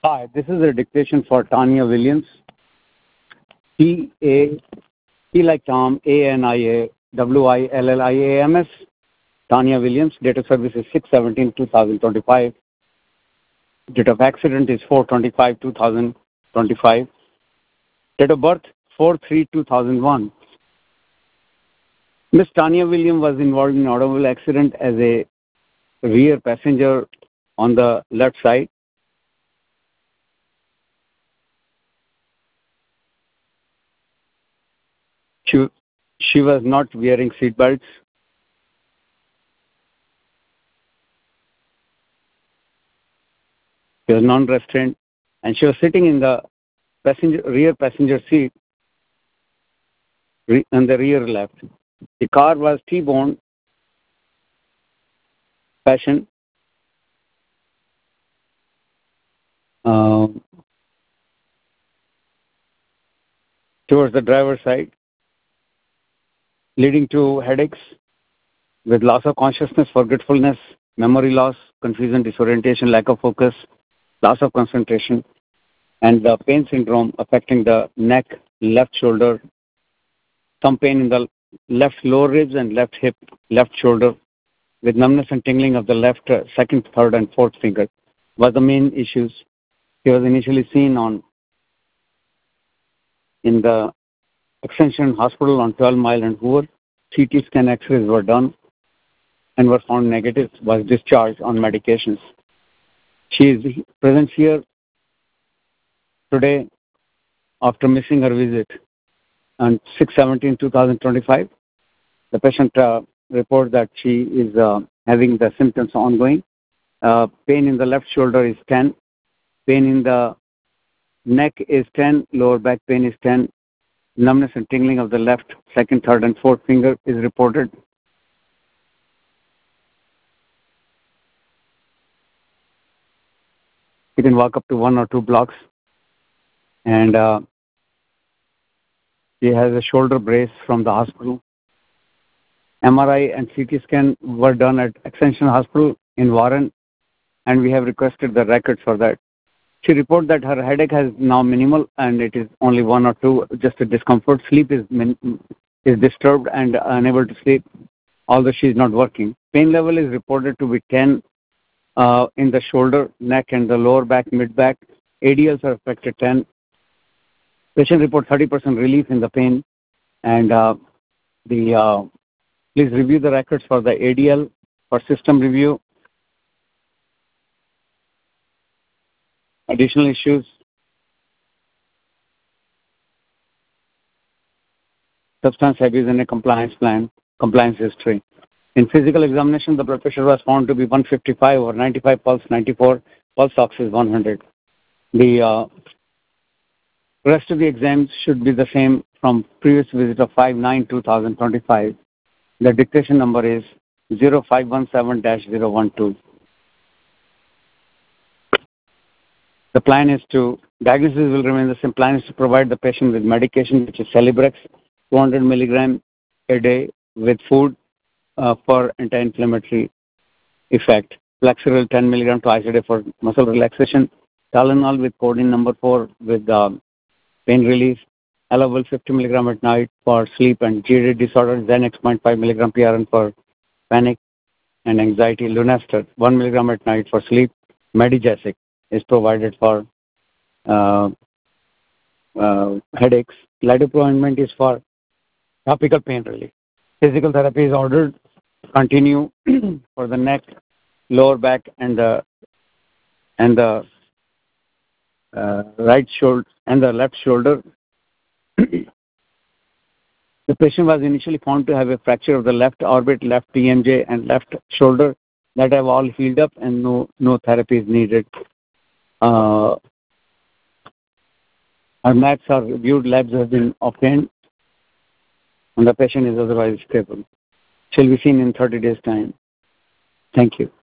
Hi, this is a dictation for Tanya Williams. T like Tom, ANIA, WILLIAMS. Tanya Williams. Date of service is 6/17/2025. Date of accident is 4/25/2025. Date of birth 4/3/2001. Miss Tanya Williams was involved in an automobile accident as a rear passenger on the left side. She was not wearing seat belts. She was non-restrained, and she was sitting in the rear passenger seat on the rear left. The car was T-boned fashion towards the driver's side, leading to headaches with loss of consciousness, forgetfulness, memory loss, confusion, disorientation, lack of focus, loss of concentration, and the pain syndrome affecting the neck, left shoulder, some pain in the left lower ribs and left hip, left shoulder, with numbness and tingling of the left second, third, and fourth finger was the main issues. He was initially seen in the Extension Hospital on 12 Mile and Hoover. CT scan X-rays were done and were found negative, was discharged on medications. She is present here today after missing her visit on 6/17/2025. The patient reports that she is having the symptoms ongoing. Pain in the left shoulder is 10. Pain in the neck is 10. Lower back pain is 10. Numbness and tingling of the left, second, third, and fourth finger is reported. You can walk up to 1 or 2 blocks. And she has a shoulder brace from the hospital. MRI and CT scan were done at Extension Hospital in Warren, and we have requested the records for that. She reported that her headache has now minimal, and it is only 1 or 2, just a discomfort. Sleep is disturbed and unable to sleep, although she is not working. Pain level is reported to be 10 in the shoulder, neck, and the lower back, mid-back. ADLs are affected 10. Patient report 30% relief in the pain, and please review the records for the ADL for system review. Additional issues. Substance abuse and a compliance plan, compliance history. In physical examination, the blood pressure was found to be 155 over 95, pulse 94, pulse ox is 100. The rest of the exams should be the same from previous visit of 5/9/2025. The dictation number is 0517-012. The plan is diagnosis will remain the same. Plan is to provide the patient with medication, which is Celebrex, 200 milligram a day with food for anti-inflammatory effect. Flexeril 10 milligram twice a day for muscle relaxation. Tylenol with codeine number 4 with pain relief. Allowable 50 milligram at night for sleep and GAD disorder. Xanax 0.5 milligram PRN for panic and anxiety. Lunastar 1 milligram at night for sleep. Medijasic is provided for headaches. Lidopril ointment is for topical pain relief. Physical therapy is ordered. Continue for the neck, lower back, and the right shoulder and the left shoulder. The patient was initially found to have a fracture of the left orbit, left TMJ, and left shoulder that have all healed up, and no therapy is needed. Our mats are reviewed, labs have been obtained, and the patient is otherwise stable. Shall be seen in 30 days' time. Thank you.